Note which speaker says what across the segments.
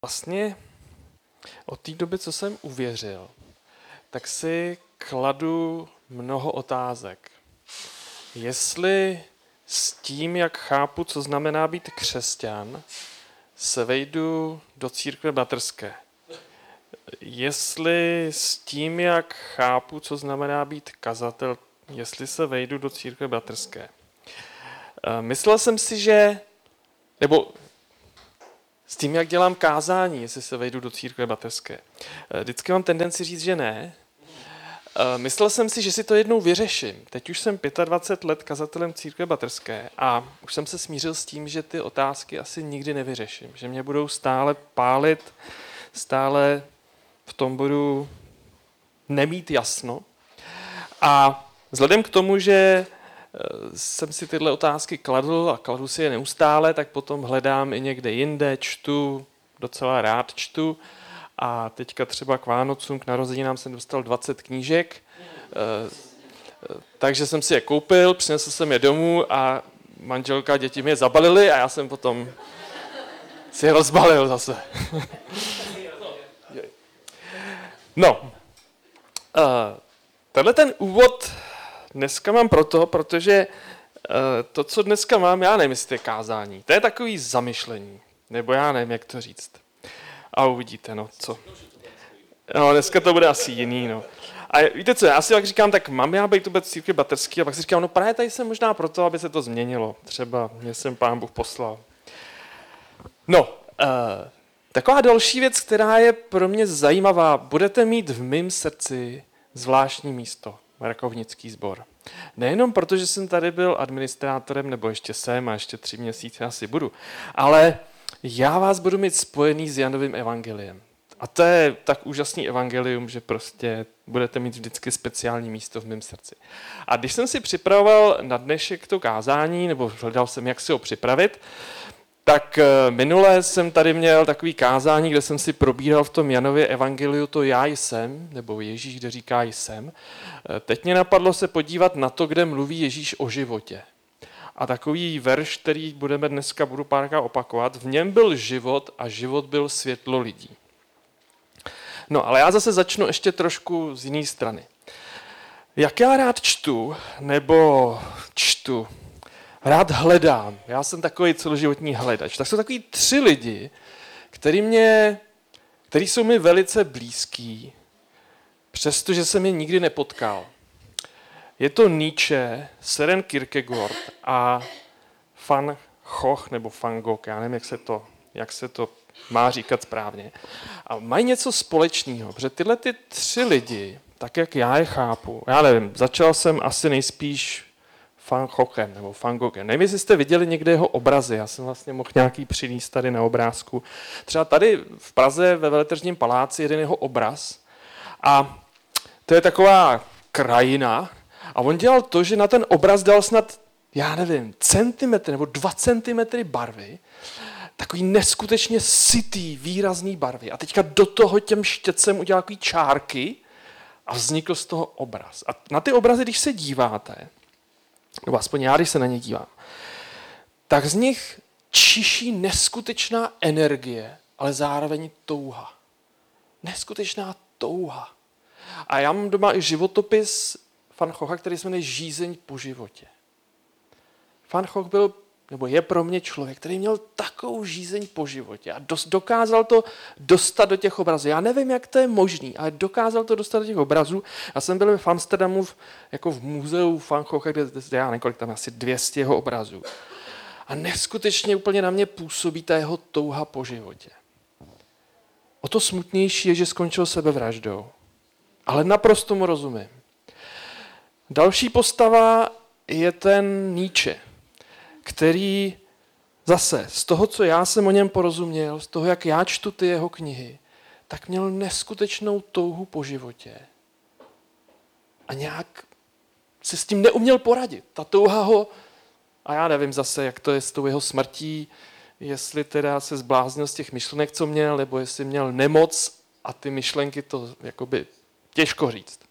Speaker 1: vlastně od té doby, co jsem uvěřil, tak si kladu mnoho otázek. Jestli s tím, jak chápu, co znamená být křesťan, se vejdu do církve bratrské. Jestli s tím, jak chápu, co znamená být kazatel, jestli se vejdu do církve bratrské. Myslel jsem si, že, nebo s tím, jak dělám kázání, jestli se vejdu do církve bratrské. Vždycky mám tendenci říct, že ne. Myslel jsem si, že si to jednou vyřeším. Teď už jsem 25 let kazatelem církve bratrské a už jsem se smířil s tím, že ty otázky asi nikdy nevyřeším. Že mě budou stále pálit, stále v tom budu nemít jasno. A vzhledem k tomu, že jsem si tyhle otázky kladl a kladu si je neustále, tak potom hledám i někde jinde, čtu, docela rád čtu. A teďka třeba k Vánocům, k narozeninám jsem dostal 20 knížek, takže jsem si je koupil, přinesl jsem je domů a manželka a děti mi je zabalili a já jsem potom si je rozbalil zase. No, tenhle ten úvod dneska mám protože to, co dneska mám, já nevím, jestli je kázání. To je takový zamyšlení, nebo já nevím, jak to říct. A uvidíte, no, co. No, dneska to bude asi jiný, no. A víte co, já si tak říkám, tak mám já být vůbec církvi bratrský a pak si říkám, no právě tady jsem možná proto, aby se to změnilo. Třeba mě jsem Pán Bůh poslal. No, taková další věc, která je pro mě zajímavá. Budete mít v mém srdci zvláštní místo, Rakovnický sbor. Nejenom proto, že jsem tady byl administrátorem, nebo ještě jsem a ještě 3 měsíce asi budu, ale já vás budu mít spojený s Janovým evangeliem. A to je tak úžasný evangelium, že prostě budete mít vždycky speciální místo v mém srdci. A když jsem si připravoval na dnešek to kázání, nebo hledal jsem, jak si ho připravit, tak minule jsem tady měl takový kázání, kde jsem si probíral v tom Janově evangeliu to já jsem, nebo Ježíš, kde říká jsem. Teď mě napadlo se podívat na to, kde mluví Ježíš o životě. A takový verš, který budu párkrát opakovat, v něm byl život a život byl světlo lidí. No, ale já zase začnu ještě trošku z jiné strany. Jak já rád čtu, rád hledám, já jsem takový celoživotní hledač, tak jsou takový 3 lidi, který jsou mi velice blízký, přestože jsem je nikdy nepotkal. Je to Nietzsche, Søren Kierkegaard a Van Gogh nebo Van Gogh, já nevím, jak se to má říkat správně. A mají něco společného, protože tyhle 3 lidi, tak jak já je chápu, já nevím, začal jsem asi nejspíš Van Goghem nebo Van Goghem. Nevím, jestli jste viděli někde jeho obrazy, já jsem vlastně mohl nějaký přinést tady na obrázku. Třeba tady v Praze ve Veletržním paláci jeden jeho obraz a to je taková krajina a on dělal to, že na ten obraz dal snad, já nevím, centimetry nebo 2 centimetry barvy, takový neskutečně sytý, výrazný barvy. A teďka do toho těm štětcem udělal takový čárky a vznikl z toho obraz. A na ty obrazy, když se díváte, nebo aspoň já, když se na ně dívám, tak z nich čiší neskutečná energie, ale zároveň touha. Neskutečná touha. A já mám doma i životopis Van Gogha, který se jmenuje Žízeň po životě. Van Gogh byl, nebo je pro mě člověk, který měl takovou žízeň po životě a dokázal to dostat do těch obrazů. Já nevím, jak to je možný, ale dokázal to dostat do těch obrazů. Já jsem byl v Amsterdamu jako v muzeu Van Gogha, kde já nekolik tam asi 200 jeho obrazů. A neskutečně úplně na mě působí ta jeho touha po životě. O to smutnější je, že skončil sebevraždou. Ale naprosto mu rozumím. Další postava je ten Nietzsche, který zase z toho, co já jsem o něm porozuměl, z toho, jak já čtu ty jeho knihy, tak měl neskutečnou touhu po životě. A nějak se s tím neuměl poradit. Ta touha ho, a já nevím zase, jak to je s tou jeho smrtí, jestli teda se zbláznil z těch myšlenek, co měl, nebo jestli měl nemoc a ty myšlenky, to jakoby těžko říct.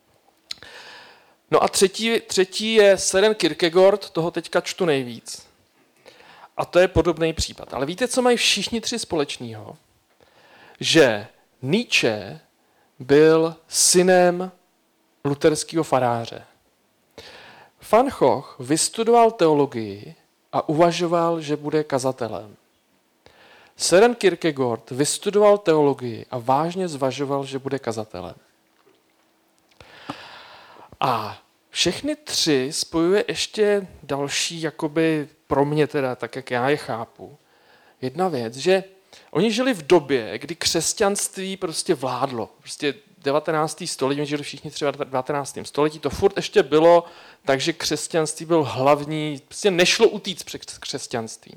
Speaker 1: No a třetí je Søren Kierkegaard, toho teďka čtu nejvíc. A to je podobný případ. Ale víte, co mají všichni 3 společného? že Nietzsche byl synem luterského faráře. Van Gogh vystudoval teologii a uvažoval, že bude kazatelem. Søren Kierkegaard vystudoval teologii a vážně zvažoval, že bude kazatelem. A všechny tři spojuje ještě další, jakoby pro mě teda, tak jak já je chápu, jedna věc, že oni žili v době, kdy křesťanství prostě vládlo. Prostě 19. století, my žili všichni třeba v 19. století, to furt ještě bylo, takže křesťanství byl hlavní, prostě nešlo utíct před křesťanstvím.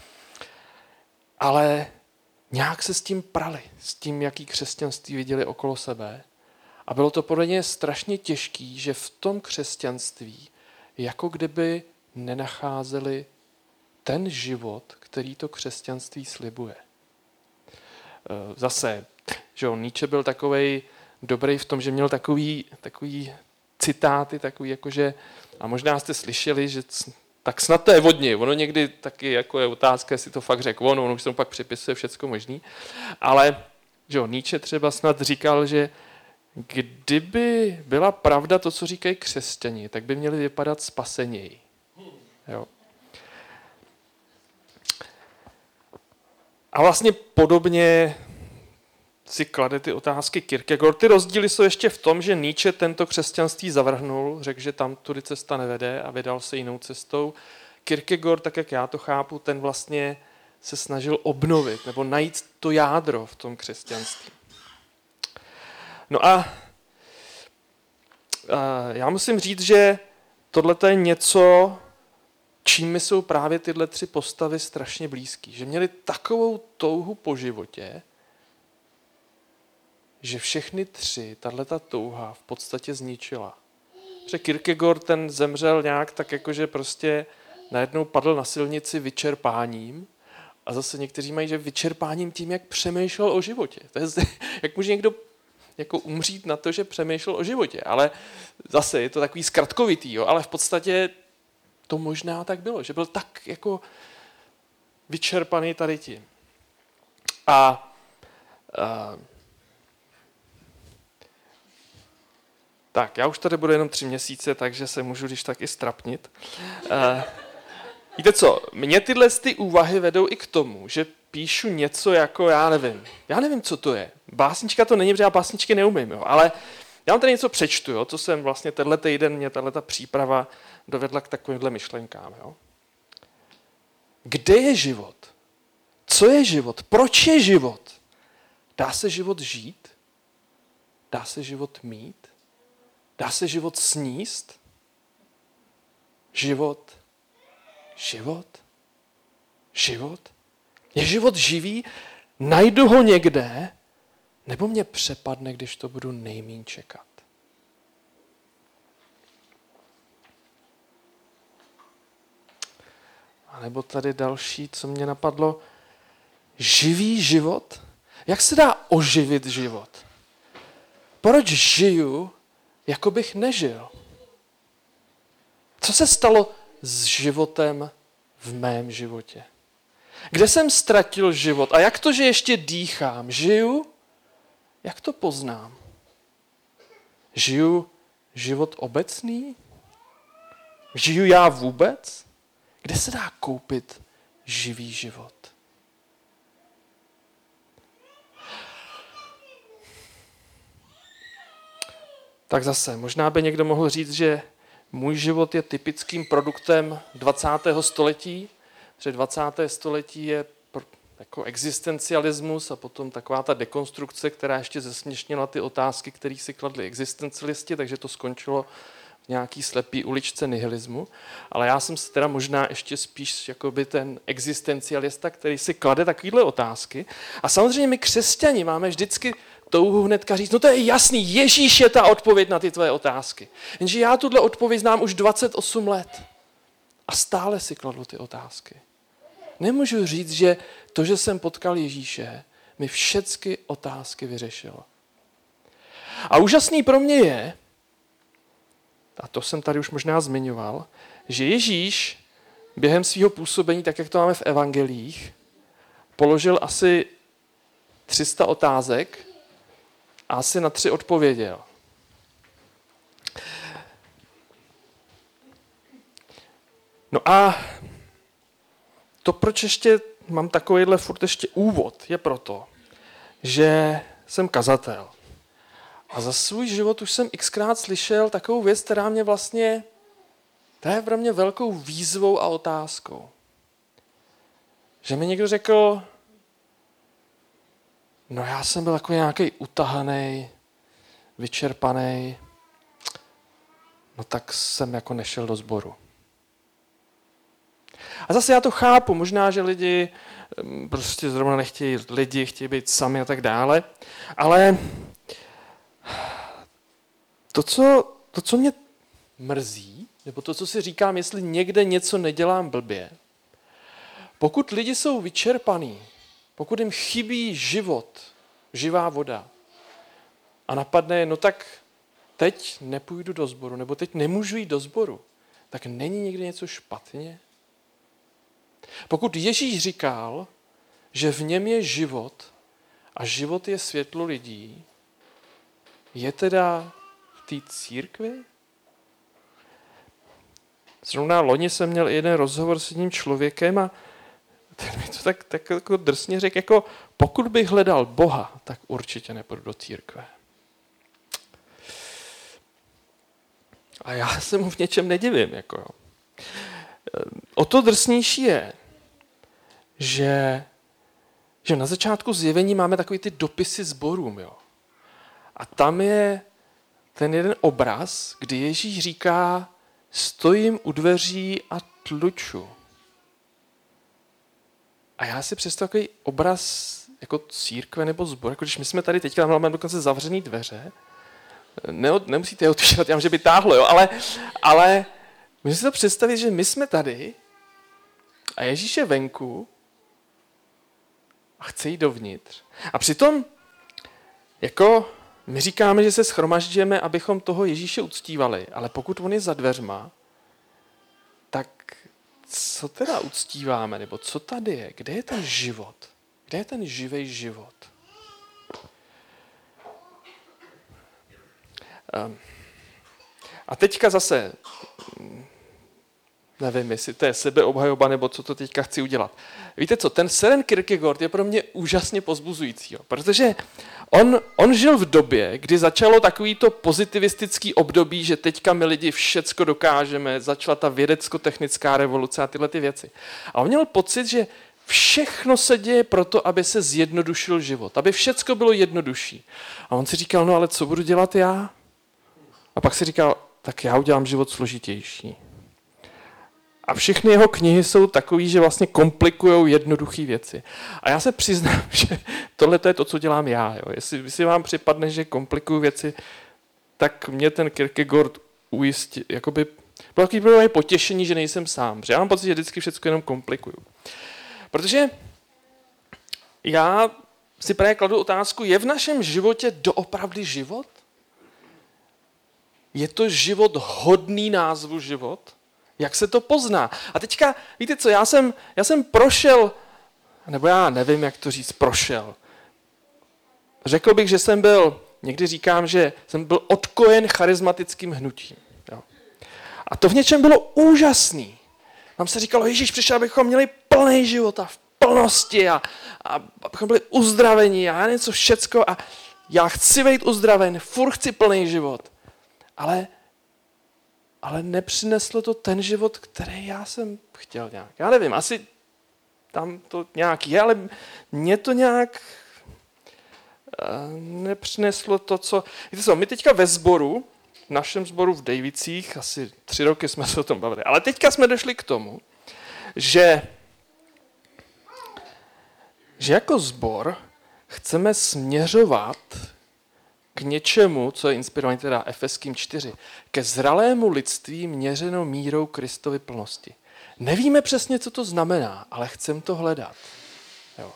Speaker 1: Ale nějak se s tím prali, s tím, jaký křesťanství viděli okolo sebe. A bylo to podle ně strašně těžký, že v tom křesťanství jako kdyby nenacházeli ten život, který to křesťanství slibuje. Zase, že Nietzsche byl takovej dobrý v tom, že měl takový citáty, takový jakože, a možná jste slyšeli, že tak snad to je od něj. Ono někdy taky jako je otázka, jestli to fakt řekl on už se mu pak připisuje všecko možný. Ale že Nietzsche třeba snad říkal, že kdyby byla pravda to, co říkají křesťani, tak by měli vypadat spaseněji. Jo. A vlastně podobně si klade ty otázky Kierkegaard. Ty rozdíly jsou ještě v tom, že Nietzsche tento křesťanství zavrhnul, řekl, že tam tudy cesta nevede a vydal se jinou cestou. Kierkegaard, tak jak já to chápu, ten vlastně se snažil obnovit nebo najít to jádro v tom křesťanství. No a já musím říct, že tohle je něco, čím mi jsou právě tyhle tři postavy strašně blízký. Že měli takovou touhu po životě, že všechny tři tahleta touha v podstatě zničila. Protože Kierkegaard ten zemřel nějak tak jakože prostě najednou padl na silnici vyčerpáním a zase někteří mají, že vyčerpáním tím, jak přemýšlel o životě. To je, jak může někdo jako umřít na to, že přemýšlel o životě. Ale zase je to takový zkratkovitý, jo? Ale v podstatě to možná tak bylo, že byl tak jako vyčerpaný tady tím. Tak, já už tady budu jenom 3 měsíce, takže se můžu když tak i strapnit. Víte co, mě tyhle ty úvahy vedou i k tomu, že píšu něco jako, já nevím, co to je. Básnička to není, protože já básničky neumím, jo, ale já vám tady něco přečtu, jo, co jsem vlastně tenhle týden, mě tahleta příprava dovedla k takovýmhle myšlenkám. Jo. Kde je život? Co je život? Proč je život? Dá se život žít? Dá se život mít? Dá se život sníst? Život? Je život živý? Najdu ho někde? Nebo mě přepadne, když to budu nejmíň čekat? A nebo tady další, co mě napadlo. Živý život? Jak se dá oživit život? Proč žiju, jako bych nežil? Co se stalo s životem v mém životě? Kde jsem ztratil život? A jak to, že ještě dýchám? Žiju? Jak to poznám? Žiju život obecný? Žiju já vůbec? Kde se dá koupit živý život? Tak zase, možná by někdo mohl říct, že můj život je typickým produktem 20. století, že 20. století je jako existencialismus a potom taková ta dekonstrukce, která ještě zesměšnila ty otázky, které si kladli existencialisti, takže to skončilo v nějaký slepý uličce nihilismu. Ale já jsem teda možná ještě spíš jakoby ten existencialista, který si klade takovéhle otázky. A samozřejmě my křesťani máme vždycky touhu hnedka říct, no to je jasný, Ježíš je ta odpověď na ty tvoje otázky. Jenže já tuhle odpověď znám už 28 let. A stále si kladu ty otázky. Nemůžu říct, že to, že jsem potkal Ježíše, mi všechny otázky vyřešilo. A úžasný pro mě je, a to jsem tady už možná zmiňoval, že Ježíš během svého působení, tak jak to máme v evangelích, položil asi 300 otázek a asi na 3 odpověděl. No a to, proč ještě mám takovýhle furt ještě úvod, je proto, že jsem kazatel. A za svůj život už jsem xkrát slyšel takovou věc, která mě vlastně, to je pro mě velkou výzvou a otázkou. Že mi někdo řekl, no já jsem byl takový nějaký utahaný, vyčerpaný, no tak jsem jako nešel do sboru. A zase já to chápu, možná, že lidi prostě zrovna nechtějí lidi, chtějí být sami a tak dále, ale to, co mě mrzí, nebo to, co si říkám, jestli někde něco nedělám blbě, pokud lidi jsou vyčerpaní, pokud jim chybí život, živá voda a napadne, no tak teď nepůjdu do sboru, nebo teď nemůžu jít do sboru, tak není někde něco špatně? Pokud Ježíš říkal, že v něm je život a život je světlo lidí, je teda v té církvi? Zrovna loni jsem měl jeden rozhovor s jedním člověkem a ten mi to tak jako drsně řekl, jako pokud bych hledal Boha, tak určitě nepůjdu do církve. A já se mu v něčem nedivím. Jako. O to drsnější je, že na začátku zjevení máme takový ty dopisy sborům. Jo. A tam je ten jeden obraz, kdy Ježíš říká, stojím u dveří a tluču. A já si představuji takový obraz jako církve nebo sbor, jako když my jsme tady teďka máme dokonce zavřený dveře, nemusíte je otvírat, já vím, že by táhlo, jo, ale můžete si to představit, že my jsme tady a Ježíš je venku a chce jít dovnitř. A přitom jako my říkáme, že se shromažďujeme, abychom toho Ježíše uctívali, ale pokud on je za dveřma, tak co teda uctíváme, nebo co tady je? Kde je ten život? Kde je ten živý život? A teďka zase, nevím, jestli to je sebeobhajoba, nebo co to teďka chci udělat. Víte co, ten Søren Kierkegaard je pro mě úžasně pozbuzující, protože on žil v době, kdy začalo takovýto pozitivistický období, že teďka my lidi všecko dokážeme, začala ta vědecko-technická revoluce a tyhle ty věci. A on měl pocit, že všechno se děje proto, aby se zjednodušil život, aby všecko bylo jednodušší. A on si říkal, no ale co budu dělat já? A pak si říkal, tak já udělám život složitější. A všechny jeho knihy jsou takový, že vlastně komplikujou jednoduché věci. A já se přiznám, že tohle je to, co dělám já. Jo. Jestli vám připadne, že komplikuju věci, tak mě ten Kierkegaard ujistí, jakoby, bylo takové potěšení, že nejsem sám. Protože já mám pocit, že vždycky všechno jenom komplikuju. Protože já si právě kladu otázku, je v našem životě doopravdy život? Je to život hodný názvu život? Jak se to pozná? A teďka, víte co, já jsem prošel, nebo já nevím, jak to říct, prošel. Řekl bych, že jsem byl, někdy říkám, že jsem byl odkojen charismatickým hnutím. Jo. A to v něčem bylo úžasný. Tam se říkalo, Ježíš přišel, abychom měli plný život a v plnosti a abychom byli uzdraveni a něco všecko a já chci být uzdraven, furt chci plný život. Ale nepřineslo to ten život, který já jsem chtěl nějak. Já nevím, asi tam to nějak je, ale mě to nějak nepřineslo to, co... Víte co, my teďka ve sboru, v našem sboru v Dejvicích, asi 3 roky jsme se o tom bavili, ale teďka jsme došli k tomu, že jako sbor chceme směřovat k něčemu, co je inspirované teda Efeským 4, ke zralému lidství měřeno mírou Kristovy plnosti. Nevíme přesně, co to znamená, ale chceme to hledat. Jo.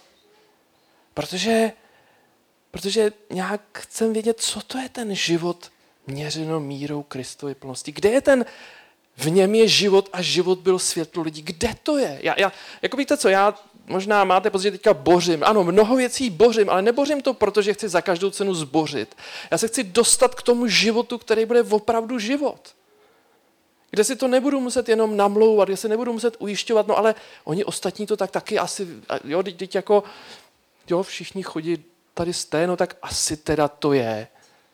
Speaker 1: Protože nějak chcem vědět, co to je ten život měřeno mírou Kristovy plnosti. Kde je ten, v něm je život a život byl světlo lidí. Kde to je? Jako víte co, já možná máte pocit, že teďka bořím. Ano, mnoho věcí bořím, ale nebořím to, protože chci za každou cenu zbořit. Já se chci dostat k tomu životu, který bude opravdu život. Kde si to nebudu muset jenom namlouvat, kde se nebudu muset ujišťovat, no ale oni ostatní to tak taky asi, jo, teď jako, jo, všichni chodí tady no tak asi teda to je.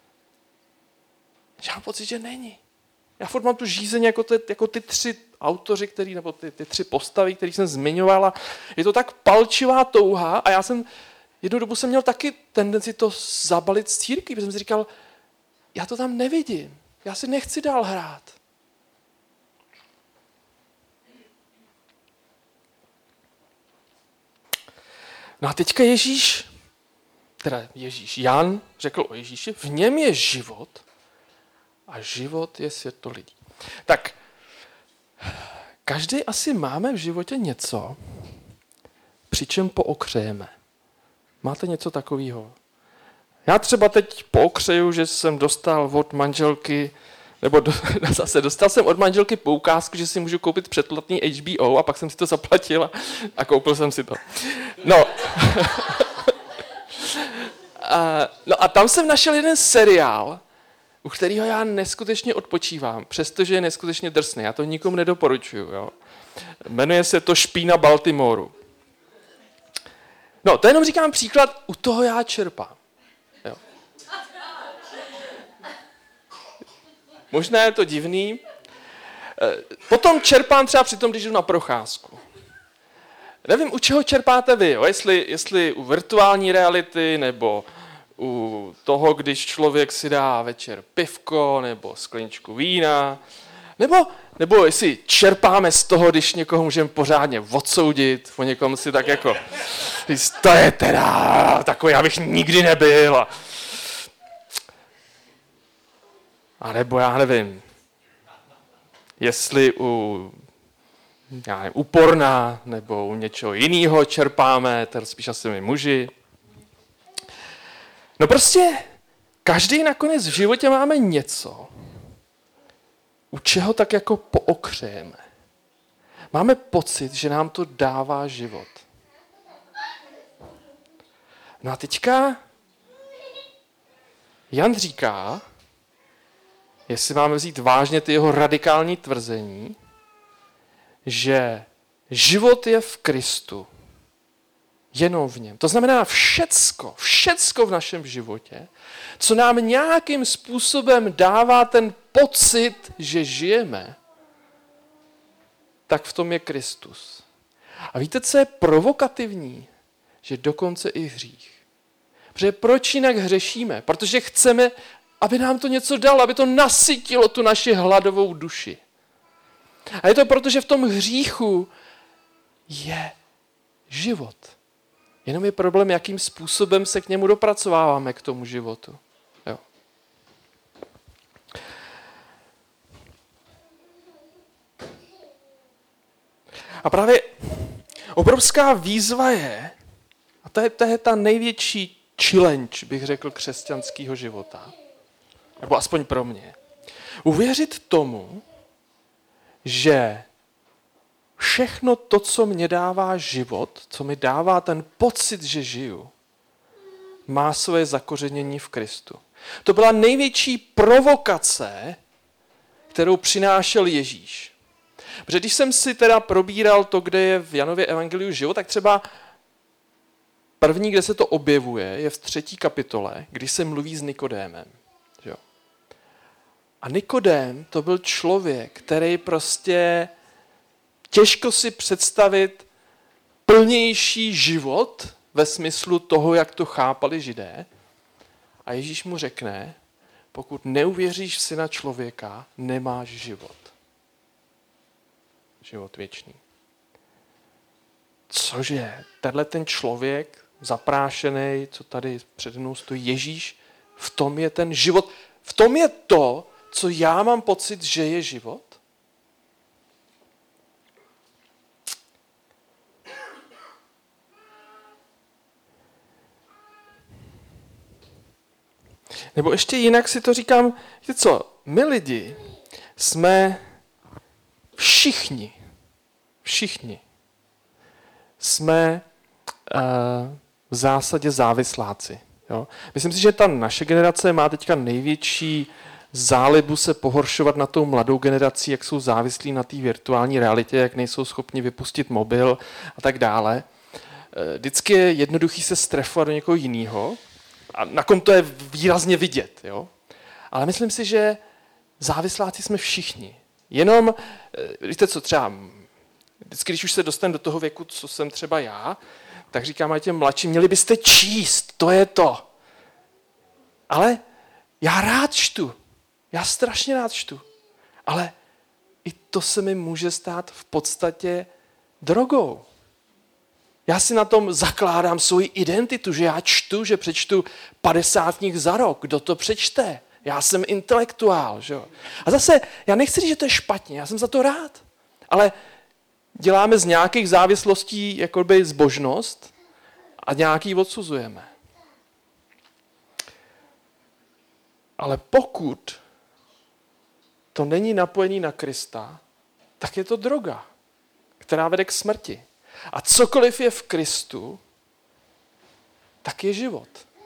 Speaker 1: Já mám pocit, že není. Já furt mám tu žízeň jako ty tři autoři, nebo ty tři postavy, které jsem zmiňovala. Je to tak palčivá touha a já jsem, jednu dobu jsem měl taky tendenci to zabalit z církví, protože jsem si říkal, já to tam nevidím, já si nechci dál hrát. No a teďka Jan řekl o Ježíši, v něm je život a život je světlo lidí. Tak, každý asi máme v životě něco, při čem pookřejeme. Máte něco takového? Já třeba teď pookřeju, že jsem dostal od manželky, zase dostal jsem od manželky poukázku, že si můžu koupit předplatný HBO a pak jsem si to zaplatil a koupil jsem si to. No. A tam jsem našel jeden seriál, u kterého já neskutečně odpočívám, přestože je neskutečně drsný. Já to nikomu nedoporučuju. Jo. Jmenuje se to Špína Baltimoru. No, to jenom říkám příklad, u toho já čerpám. Jo. Možná je to divný. Potom čerpám třeba při tom, když jdu na procházku. Nevím, u čeho čerpáte vy, jo? Jestli u virtuální reality, nebo u toho, když člověk si dá večer pivko, nebo skleničku vína, nebo jestli čerpáme z toho, když někoho můžeme pořádně odsoudit, o někom si tak jako, to je teda takový, abych nikdy nebyl. A nebo já nevím, jestli u porna nebo u něčeho jiného čerpáme, teda spíš asi my muži. No prostě každý nakonec v životě máme něco, u čeho tak jako pookřejeme. Máme pocit, že nám to dává život. No a teďka Jan říká, jestli máme vzít vážně ty jeho radikální tvrzení, že život je v Kristu, jenom v něm. To znamená všecko v našem životě, co nám nějakým způsobem dává ten pocit, že žijeme, tak v tom je Kristus. A víte, co je provokativní? Že dokonce i hřích. Protože proč jinak hřešíme? Protože chceme, aby nám to něco dalo, aby to nasytilo tu naši hladovou duši. A je to proto, že v tom hříchu je život. Jenom je problém, jakým způsobem se k němu dopracováváme, k tomu životu. Jo. A právě obrovská výzva je, a to je ta největší challenge, bych řekl, křesťanského života, nebo aspoň pro mě, uvěřit tomu, že všechno to, co mě dává život, co mi dává ten pocit, že žiju, má svoje zakořenění v Kristu. To byla největší provokace, kterou přinášel Ježíš. Protože když jsem si teda probíral to, kde je v Janově evangeliu život, tak třeba první, kde se to objevuje, je v 3. kapitole, kdy se mluví s Nikodémem. Jo. A Nikodém to byl člověk, který prostě těžko si představit plnější život ve smyslu toho, jak to chápali Židé. A Ježíš mu řekne, pokud neuvěříš v Syna člověka, nemáš život. Život věčný. Cože? Tenhle ten člověk zaprášený, co tady přede mnou stojí, Ježíš, v tom je ten život. V tom je to, co já mám pocit, že je život? Nebo ještě jinak si to říkám, víte co, my lidi jsme všichni jsme v zásadě závisláci. Jo? Myslím si, že ta naše generace má teďka největší zálibu se pohoršovat na tou mladou generací, jak jsou závislí na té virtuální realitě, jak nejsou schopni vypustit mobil a tak dále. Vždycky je jednoduchý se strefovat do někoho jiného a na kom to je výrazně vidět. Jo? Ale myslím si, že závisláci jsme všichni. Jenom, víte co, třeba vždycky, když už se dostanu do toho věku, co jsem třeba já, tak říkám těm mladším, měli byste číst, to je to. Ale já rád čtu. Já strašně rád čtu. Ale i to se mi může stát v podstatě drogou. Já si na tom zakládám svoji identitu, že já čtu, že přečtu 50 knih za rok. Kdo to přečte? Já jsem intelektuál. Že? A zase, já nechci říct, že to je špatně, já jsem za to rád. Ale děláme z nějakých závislostí jakoby zbožnost a nějaký odsuzujeme. Ale pokud to není napojený na Krista, tak je to droga, která vede k smrti. A cokoliv je v Kristu, tak je život.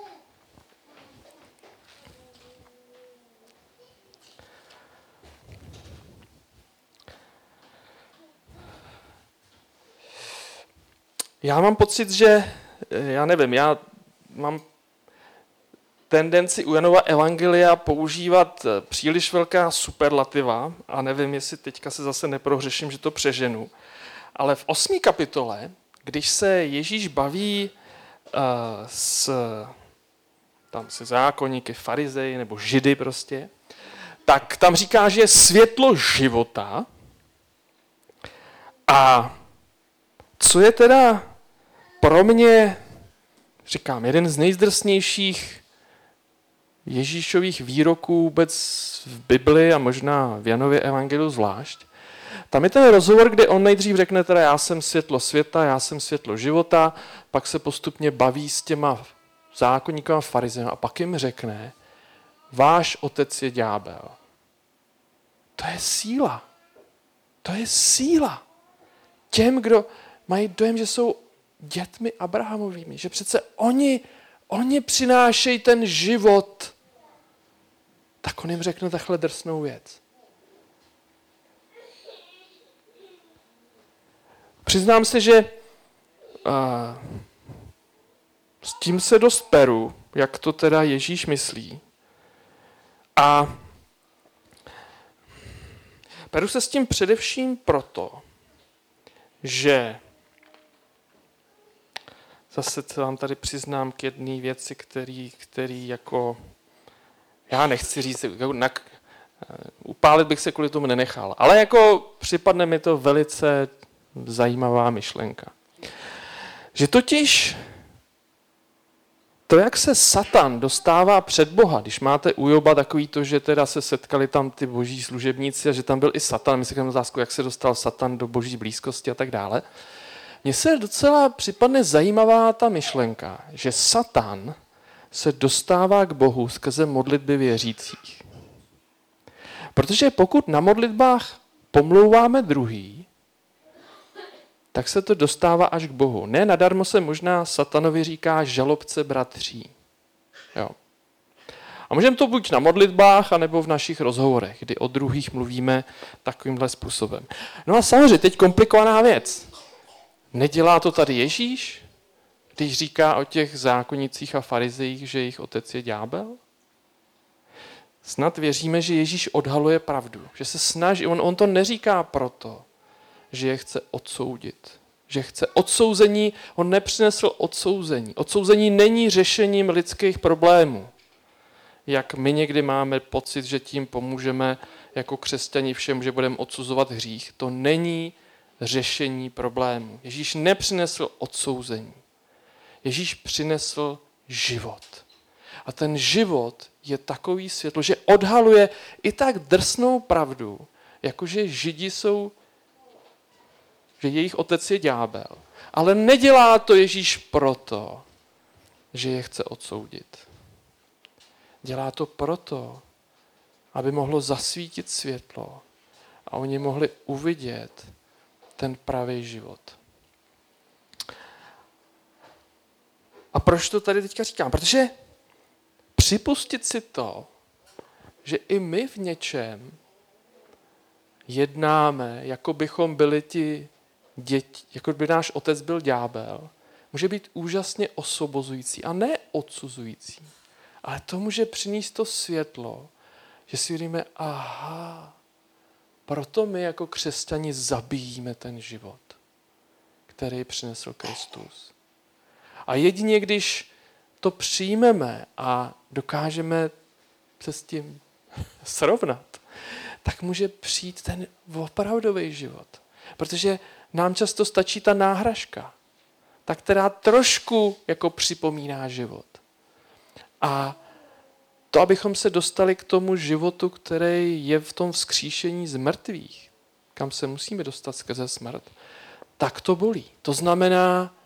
Speaker 1: Já mám pocit, že, já nevím, já mám tendenci u Janova evangelia používat příliš velká superlativa a nevím, jestli teďka se zase neprohřeším, že to přeženu. Ale v 8. kapitole, když se Ježíš baví se zákonníky, farizeji nebo židy prostě, tak tam říká, že je světlo života. A co je teda pro mě, říkám, jeden z nejzdrsnějších Ježíšových výroků vůbec v Bibli a možná v Janově evangeliu zvlášť. Tam je ten rozhovor, kde on nejdřív řekne teda já jsem světlo světa, já jsem světlo života, pak se postupně baví s těma zákonníkama farizejema a pak jim řekne, váš otec je ďábel. To je síla. To je síla. Těm, kdo mají dojem, že jsou dětmi Abrahamovými, že přece oni přinášejí ten život, tak on jim řekne takhle drsnou věc. Přiznám se, že s tím se dost peru, jak to teda Ježíš myslí. A peru se s tím především proto, že zase se vám tady přiznám k jedné věci, který jako já nechci říct, upálit bych se kvůli tomu nenechal, ale jako připadne mi to velice zajímavá myšlenka. Že totiž to, jak se Satan dostává před Boha, když máte u Joba takový to, že teda se setkali tam ty boží služebníci a že tam byl i Satan, my si klademe otázku, jak se dostal Satan do boží blízkosti a tak dále. Mně se docela připadne zajímavá ta myšlenka, že Satan se dostává k Bohu skrze modlitby věřících. Protože pokud na modlitbách pomlouváme druhý, tak se to dostává až k Bohu. Ne nadarmo se možná Satanovi říká žalobce bratří. Jo. A můžeme to buď na modlitbách, anebo v našich rozhovorech, kdy o druhých mluvíme takovýmhle způsobem. No a samozřejmě, teď komplikovaná věc. Nedělá to tady Ježíš, když říká o těch zákonnicích a farizejích, že jejich otec je ďábel? Snad věříme, že Ježíš odhaluje pravdu, že se snaží, on to neříká proto, že je chce odsoudit, že chce odsouzení, on nepřinesl odsouzení. Odsouzení není řešením lidských problémů, jak my někdy máme pocit, že tím pomůžeme jako křesťani všem, že budeme odsuzovat hřích. To není řešení problému. Ježíš nepřinesl odsouzení. Ježíš přinesl život. A ten život je takový světlo, že odhaluje i tak drsnou pravdu, jakože Židi jsou, že jejich otec je ďábel. Ale nedělá to Ježíš proto, že je chce odsoudit. Dělá to proto, aby mohlo zasvítit světlo a oni mohli uvidět ten pravý život. A proč to tady teďka říkám? Protože připustit si to, že i my v něčem jednáme, jako bychom byli ti děti, jako by náš otec byl ďábel, může být úžasně osobozující a ne odsuzující. Ale to může přinést to světlo, že si říkáme, aha, proto my jako křesťani zabíjíme ten život, který přinesl Kristus. A jedině, když to přijmeme a dokážeme se s tím srovnat, tak může přijít ten opravdový život. Protože nám často stačí ta náhražka, ta, která trošku jako připomíná život. A to, abychom se dostali k tomu životu, který je v tom vzkříšení z mrtvých, kam se musíme dostat skrze smrt, tak to bolí. To znamená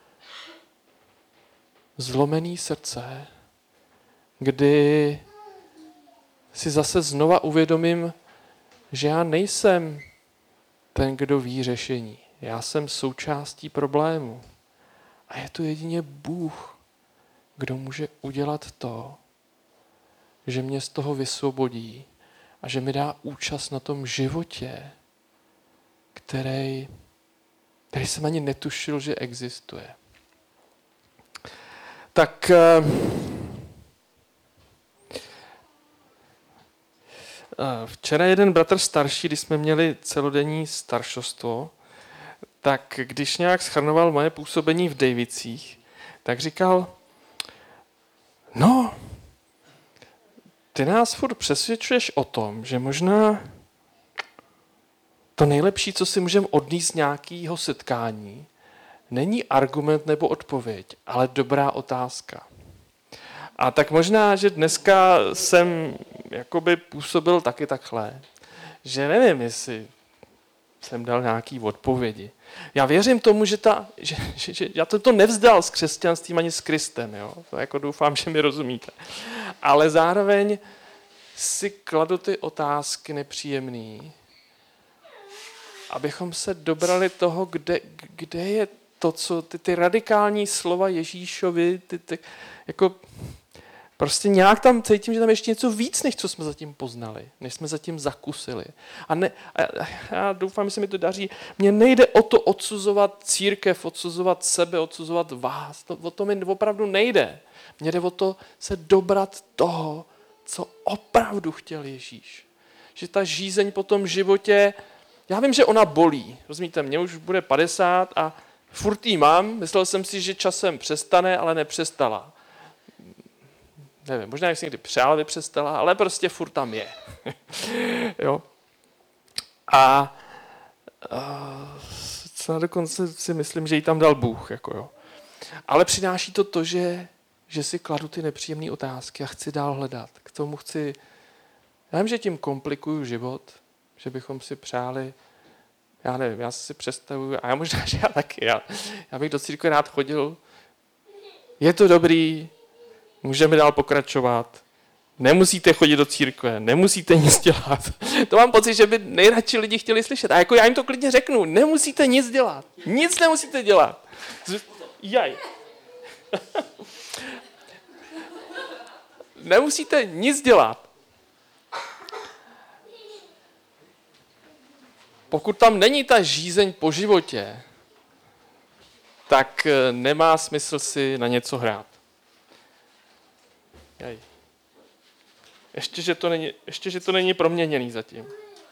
Speaker 1: zlomený srdce, kdy si zase znova uvědomím, že já nejsem ten, kdo ví řešení. Já jsem součástí problému. A je to jedině Bůh, kdo může udělat to, že mě z toho vysvobodí a že mi dá účast na tom životě, který jsem ani netušil, že existuje. Tak včera jeden bratr starší, když jsme měli celodenní staršostvo, tak když nějak shrnoval moje působení v Dejvicích, tak říkal, no, ty nás furt přesvědčuješ o tom, že možná to nejlepší, co si můžeme odníst z nějakého setkání, není argument nebo odpověď, ale dobrá otázka. A tak možná, že dneska jsem jakoby působil taky takhle, že nevím, jestli jsem dal nějaký odpovědi. Já věřím tomu, že já to nevzdal s křesťanstvím ani s Kristem. Jo? To jako doufám, že mi rozumíte. Ale zároveň si kladu ty otázky nepříjemný, abychom se dobrali toho, kde je to, co ty radikální slova Ježíšovi, jako prostě nějak tam cítím, že tam ještě něco víc, než co jsme zatím poznali, než jsme zatím zakusili. A já doufám, že se mi to daří. Mně nejde o to odsuzovat církev, odsuzovat sebe, odsuzovat vás. O to mi opravdu nejde. Mně jde o to se dobrat toho, co opravdu chtěl Ježíš. Že ta žízeň po tom životě, já vím, že ona bolí. Rozumíte, mně už bude 50 a furt jí mám. Myslel jsem si, že časem přestane, ale nepřestala. Nevím, možná jak si někdy přál, by přestala, ale prostě furt tam je. Jo. A co dokonce si myslím, že jí tam dal Bůh. Jako jo. Ale přináší to, že si kladu ty nepříjemné otázky a chci dál hledat. K tomu chci, já vím, že tím komplikuju život, že bychom si přáli, já nevím, já si představuju, a já možná, že já taky, já bych do církve rád chodil, je to dobrý, můžeme dál pokračovat, nemusíte chodit do církve, nemusíte nic dělat. To mám pocit, že by nejradši lidi chtěli slyšet. A jako já jim to klidně řeknu, nemusíte nic dělat, nic nemusíte dělat. Jaj. Nemusíte nic dělat. Pokud tam není ta žízeň po životě, tak nemá smysl si na něco hrát. Jaj. Ještě, že to není proměněný zatím.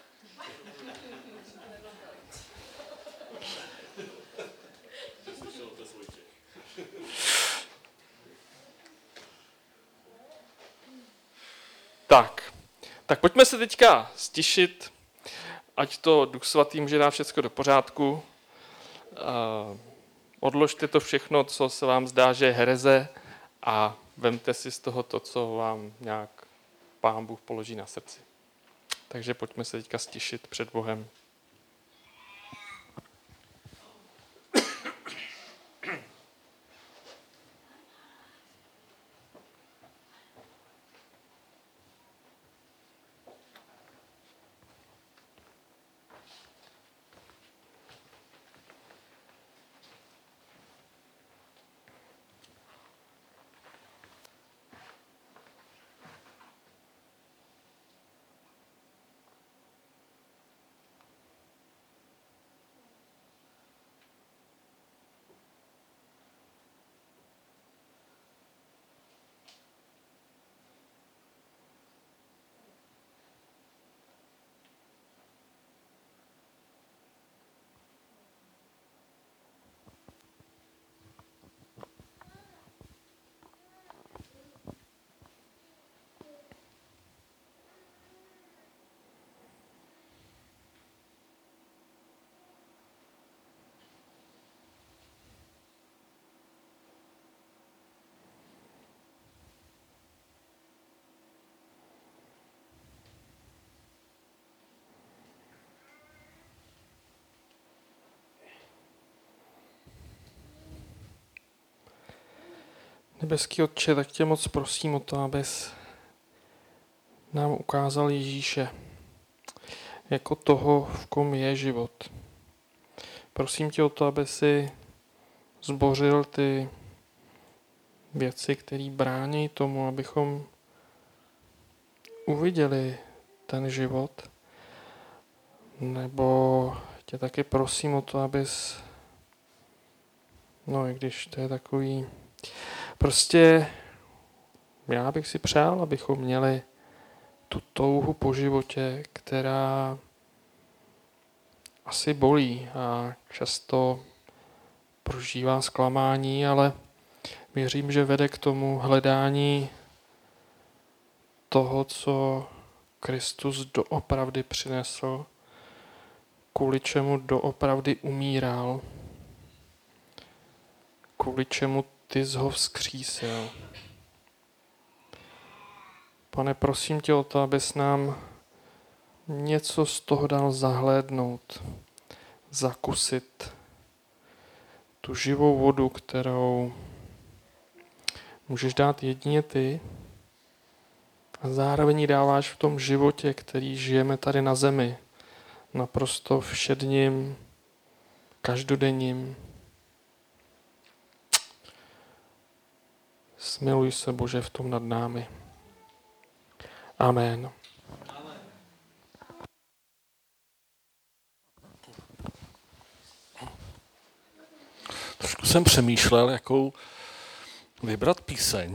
Speaker 1: Tak pojďme se teďka stišit, ať to Duch Svatý může dát všechno do pořádku. Odložte to všechno, co se vám zdá, že je hereze, a vemte si z toho to, co vám nějak Pán Bůh položí na srdci. Takže pojďme se teďka stišit před Bohem. Nebeský Otče, tak tě moc prosím o to, abys nám ukázal Ježíše jako toho, v kom je život. Prosím tě o to, aby si zbořil ty věci, které brání tomu, abychom uviděli ten život. Nebo tě taky prosím o to, abys, no i když to je takový, prostě já bych si přál, abychom měli tu touhu po životě, která asi bolí a často prožívá zklamání, ale věřím, že vede k tomu hledání toho, co Kristus doopravdy přinesl, kvůli čemu doopravdy umíral, kvůli čemu ty jsi ho vzkřísil. Pane, prosím tě o to, abys nám něco z toho dal zahlédnout, zakusit tu živou vodu, kterou můžeš dát jedině ty a zároveň ji dáváš v tom životě, který žijeme tady na zemi, naprosto všedním, každodenním. Smiluj se, Bože, v tom nad námi. Amen.
Speaker 2: Trošku jsem přemýšlel, jakou vybrat píseň.